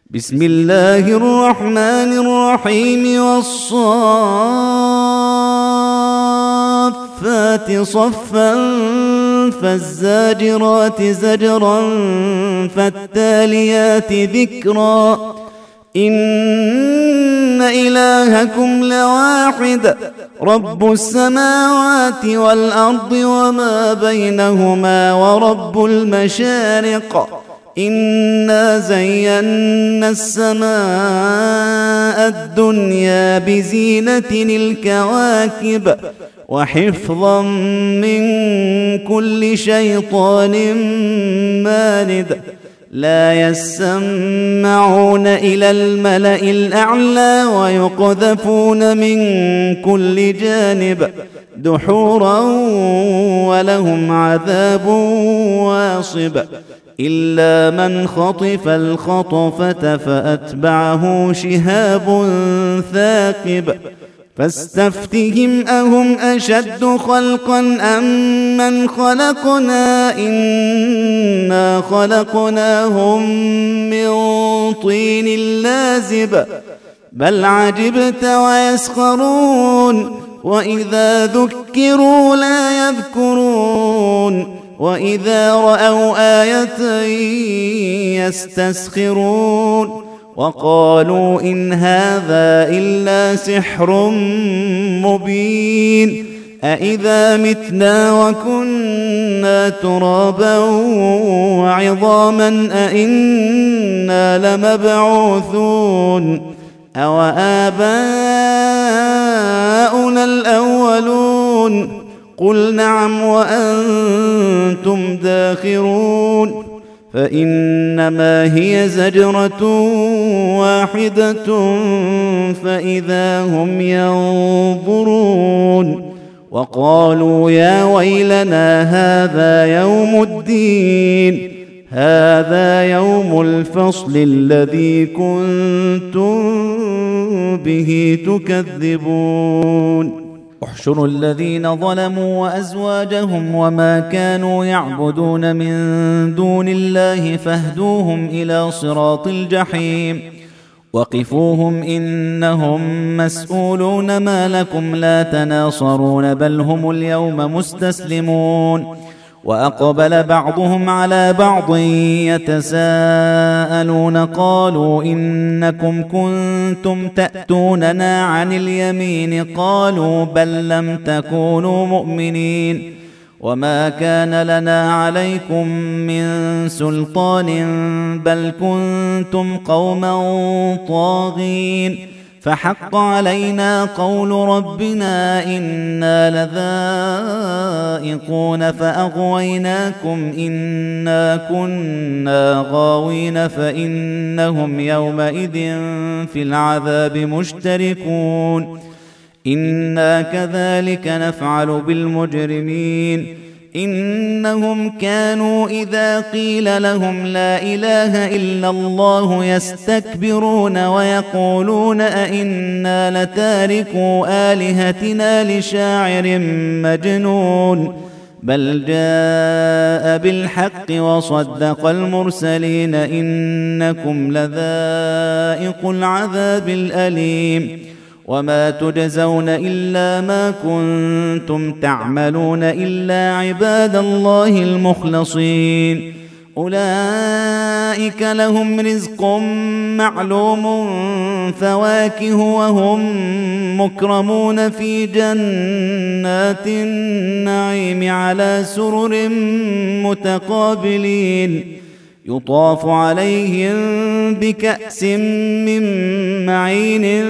بسم الله الرحمن الرحيم والصافات صفا فالزاجرات زجرا فالتاليات ذكرا إن إلهكم لواحد رب السماوات والأرض وما بينهما ورب المشارق إنا زينا السماء الدنيا بزينة الكواكب وحفظا من كل شيطان مارد لا يسمعون إلى الملأ الأعلى ويقذفون من كل جانب دحورا ولهم عذاب واصب إلا من خطف الخطفة فأتبعه شهاب ثاقب فاستفتهم أهم أشد خلقا أم من خلقنا إنا خلقناهم من طين لازب بل عجبت ويسخرون وإذا ذكروا لا يذكرون وإذا رأوا آية يستسخرون وقالوا إن هذا إلا سحر مبين أإذا متنا وكنا ترابا وعظاما أإنا لمبعوثون أو آباؤنا الأولون قل نعم وأنتم داخرون فإنما هي زجرة واحدة فإذا هم ينظرون وقالوا يا ويلنا هذا يوم الدين هذا يوم الفصل الذي كنتم به تكذبون احشروا الذين ظلموا وأزواجهم وما كانوا يعبدون من دون الله فاهدوهم إلى صراط الجحيم وقفوهم إنهم مسؤولون ما لكم لا تناصرون بل هم اليوم مستسلمون وأقبل بعضهم على بعض يتساءلون قالوا إنكم كنتم تأتوننا عن اليمين قالوا بل لم تكونوا مؤمنين وما كان لنا عليكم من سلطان بل كنتم قوما طاغين فحق علينا قول ربنا إنا لذائقون فأغويناكم إنا كنا غاوين فإنهم يومئذ في العذاب مشتركون إنا كذلك نفعل بالمجرمين إنهم كانوا إذا قيل لهم لا إله إلا الله يستكبرون ويقولون أئنا لتاركو آلهتنا لشاعر مجنون بل جاء بالحق وصدق المرسلين إنكم لذائق العذاب الأليم وما تجزون إلا ما كنتم تعملون إلا عباد الله المخلصين أولئك لهم رزق معلوم فواكه وهم مكرمون في جنات النعيم على سرر متقابلين يطاف عليهم بكأس من معين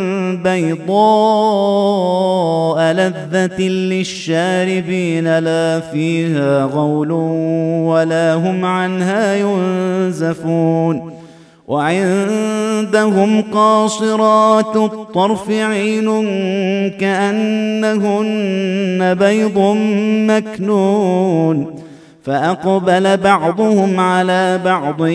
بيضاء لذة للشاربين لا فيها غول ولا هم عنها ينزفون وعندهم قاصرات الطرف عين كأنهن بيض مكنون فأقبل بعضهم على بعض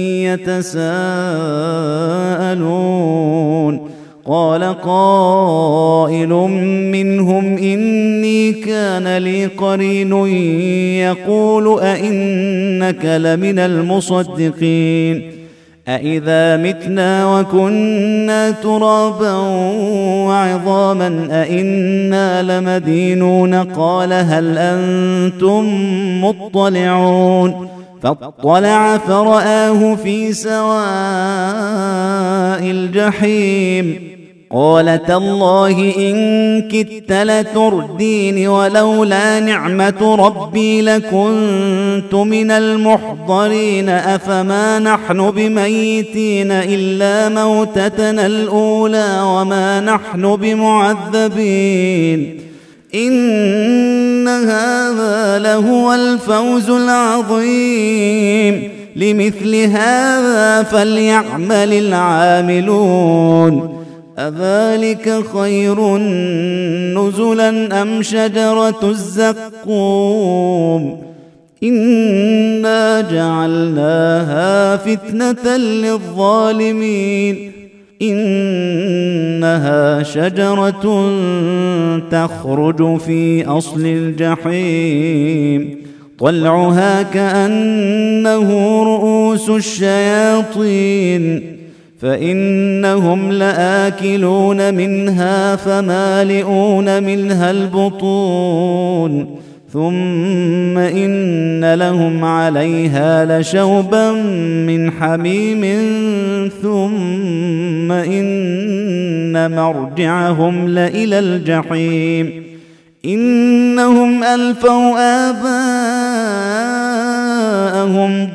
يتساءلون قال قائل منهم إني كان لي قرين يقول أئنك لمن المصدقين أإذا متنا وكنا ترابا وعظاما أإنا لمدينون قال هل أنتم مطلعون فاطلع فرآه في سواء الجحيم قال تالله إن كدت لتردين ولولا نعمة ربي لكنت من المحضرين أفما نحن بميتين إلا موتتنا الأولى وما نحن بمعذبين إن هذا لهو الفوز العظيم لمثل هذا فليعمل العاملون أذلك خير نزلا أم شجرة الزقوم إنا جعلناها فتنة للظالمين إنها شجرة تخرج في أصل الجحيم طلعها كأنه رؤوس الشياطين فإنهم لآكلون منها فمالئون منها البطون ثم إن لهم عليها لشوبا من حميم ثم إن مرجعهم لإلى الجحيم إنهم ألفوا آباءهم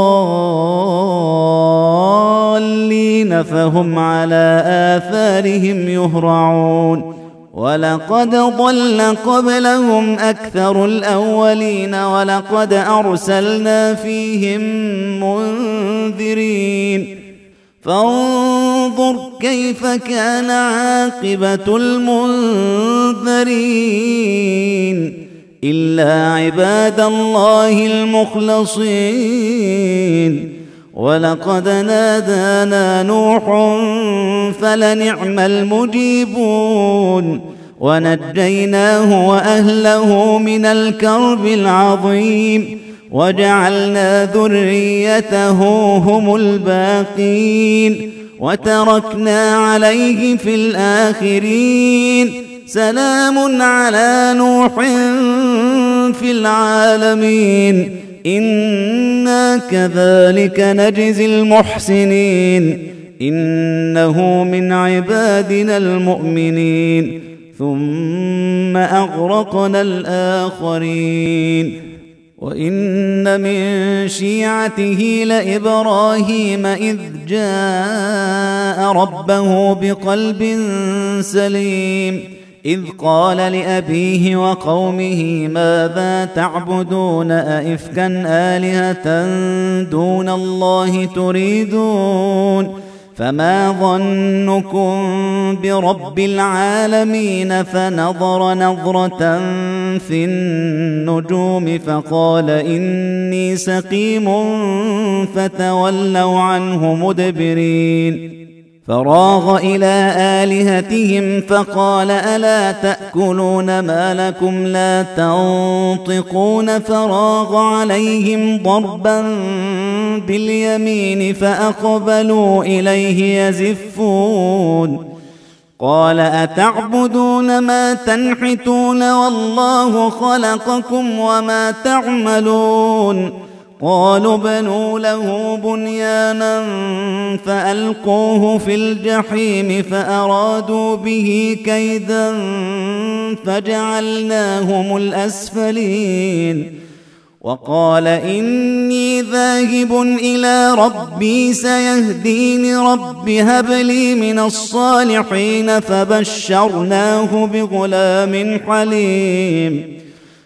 ضالين فهم على آثارهم يهرعون ولقد ضل قبلهم أكثر الأولين ولقد أرسلنا فيهم منذرين فانظر كيف كان عاقبة المنذرين إلا عباد الله المخلصين ولقد نادانا نوح فلنعم المجيبون ونجيناه وأهله من الكرب العظيم وجعلنا ذريته هم الباقين وتركنا عليه في الآخرين سلام على نوح في العالمين إنا كذلك نجزي المحسنين إنه من عبادنا المؤمنين ثم أغرقنا الآخرين وإن من شيعته لإبراهيم إذ جاء ربه بقلب سليم إذ قال لأبيه وقومه ماذا تعبدون أئفكا آلهة دون الله تريدون فما ظنكم برب العالمين فنظر نظرة في النجوم فقال إني سقيم فتولوا عنه مدبرين فراغ إلى آلهتهم فقال ألا تأكلون ما لكم لا تنطقون فراغ عليهم ضربا باليمين فأقبلوا إليه يزفون قال أتعبدون ما تنحتون والله خلقكم وما تعملون قالوا بنوا له بنيانا فألقوه في الجحيم فأرادوا به كيدا فجعلناهم الأسفلين وقال إني ذاهب إلى ربي سيهدين رب هب لي من الصالحين فبشرناه بغلام حليم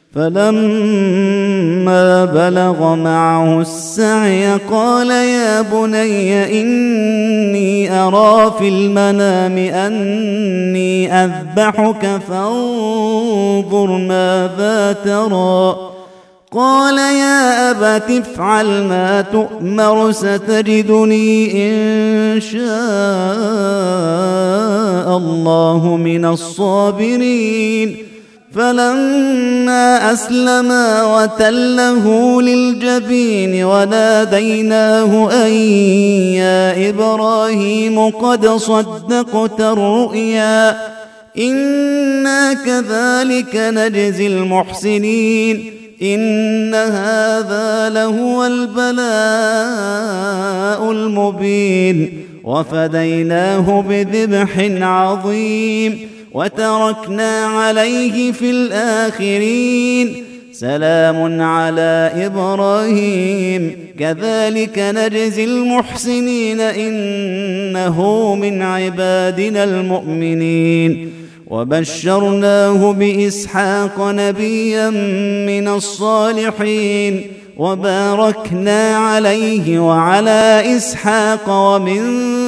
فلما بلغ معه السعي قال يا بني إني أرى في المنام أني أذبحك فانظر ماذا ترى قال يا أبت افعل ما تؤمر ستجدني إن شاء الله من الصابرين فلما أسلما وتله للجبين وناديناه أن يا إبراهيم قد صدقت الرؤيا إنا كذلك نجزي المحسنين إن هذا لهو البلاء المبين وفديناه بذبح عظيم وتركنا عليه في الآخرين سلام على إبراهيم كذلك نجزي المحسنين إنه من عبادنا المؤمنين وبشرناه بإسحاق نبيا من الصالحين وباركنا عليه وعلى إسحاق ومن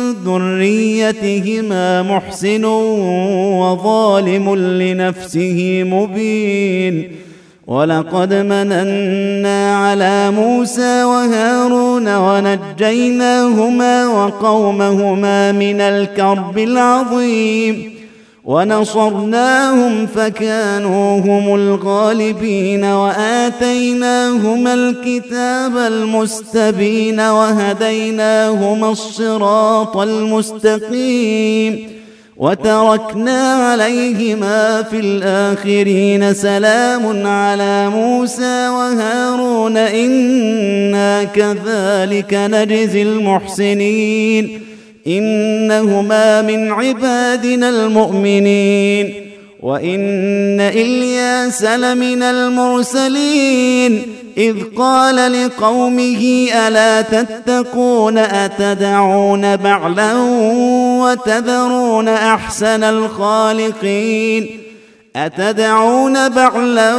ذريتهما محسن وظالم لنفسه مبين ولقد مننا على موسى وهارون ونجيناهما وقومهما من الكرب العظيم ونصرناهم فكانوا هم الغالبين وآتيناهما الكتاب المستبين وهديناهما الصراط المستقيم وتركنا عليهما في الآخرين سلام على موسى وهارون إنا كذلك نجزي المحسنين إنهما من عبادنا المؤمنين وإن إلياس لمن المرسلين إذ قال لقومه ألا تتقون أتدعون بعلا وتذرون أحسن الخالقين أتدعون بعلا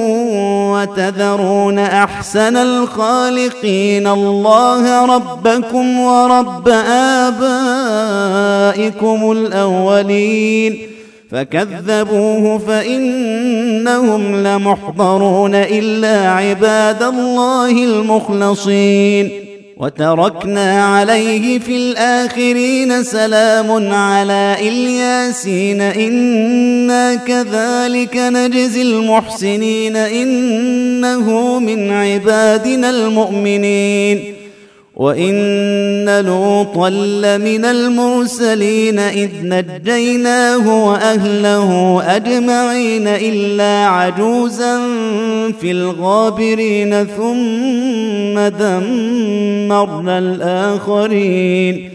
وتذرون أحسن الخالقين الله ربكم ورب آبائكم الأولين فكذبوه فإنهم لمحضرون إلا عباد الله المخلصين وتركنا عليه في الآخرين سلام على الياسين إنا كذلك نجزي المحسنين إنه من عبادنا المؤمنين وإن لوطا لمن المرسلين إذ نجيناه وأهله أجمعين إلا عجوزا في الغابرين ثم دمرنا الآخرين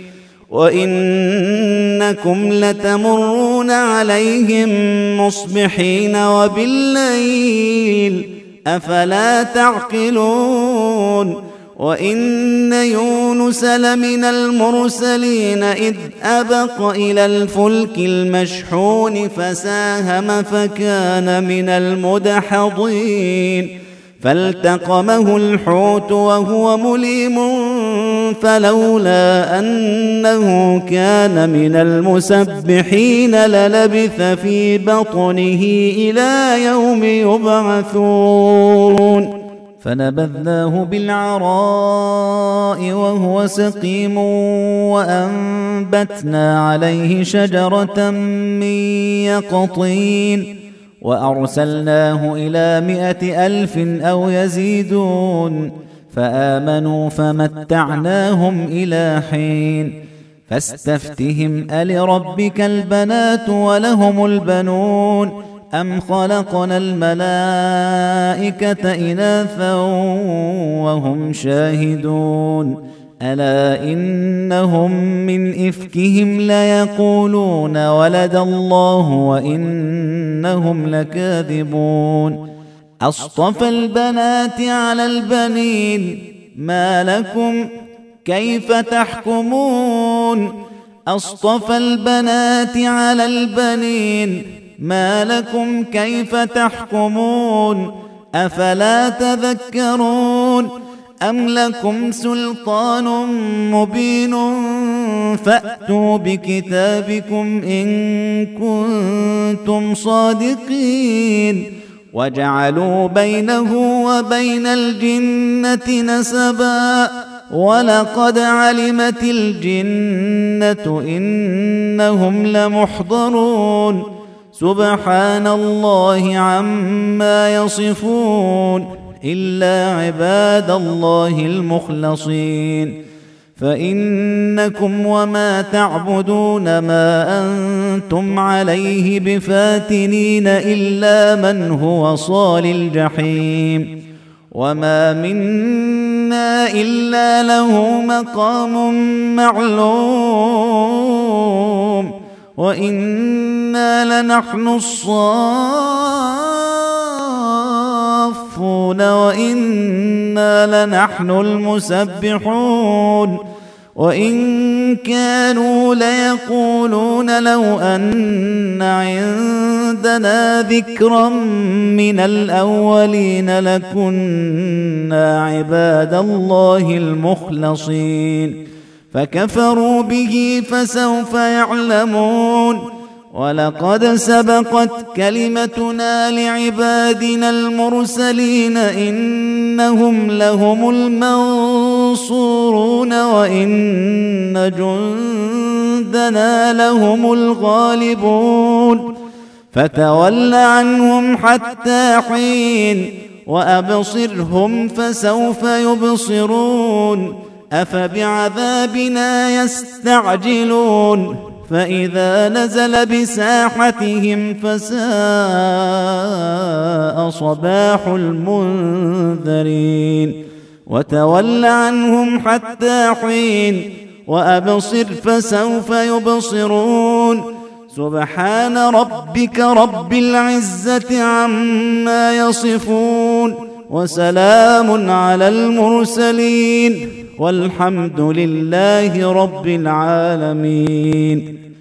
وإنكم لتمرون عليهم مصبحين وبالليل أفلا تعقلون وإن يونس لمن المرسلين إذ أبق إلى الفلك المشحون فساهم فكان من المدحضين فالتقمه الحوت وهو مليم فلولا أنه كان من المسبحين للبث في بطنه إلى يوم يبعثون فنبذناه بالعراء وهو سقيم وأنبتنا عليه شجرة من يقطين وأرسلناه إلى 100,000 أو يزيدون فآمنوا فمتعناهم إلى حين فاستفتهم ألربك البنات ولهم البنون أم خلقنا الملائكة إناثا وهم شاهدون ألا إنهم من إفكهم ليقولون ولد الله وإنهم لكاذبون أصطفى البنات على البنين ما لكم كيف تحكمون أصطفى البنات على البنين ما لكم كيف تحكمون أفلا تذكرون أم لكم سلطان مبين فأتوا بكتابكم إن كنتم صادقين وجعلوا بينه وبين الجنة نسبا ولقد علمت الجنة إنهم لمحضرون سبحان الله عما يصفون إلا عباد الله المخلصين فإنكم وما تعبدون ما أنتم عليه بفاتنين إلا من هو صال الجحيم وما منا إلا له مقام معلوم وإنا لنحن الصافون وإنا لنحن المسبحون وإن كانوا ليقولون لو أن عندنا ذكرا من الأولين لكنا عباد الله المخلصين فكفروا به فسوف يعلمون ولقد سبقت كلمتنا لعبادنا المرسلين إنهم لهم المنصورون وإن جندنا لهم الغالبون فتول عنهم حتى حين وأبصرهم فسوف يبصرون أفبعذابنا يستعجلون فإذا نزل بساحتهم فساء صباح المنذرين وتول عنهم حتى حين وأبصر فسوف يبصرون سبحان ربك رب العزة عما يصفون وسلام على المرسلين والحمد لله رب العالمين.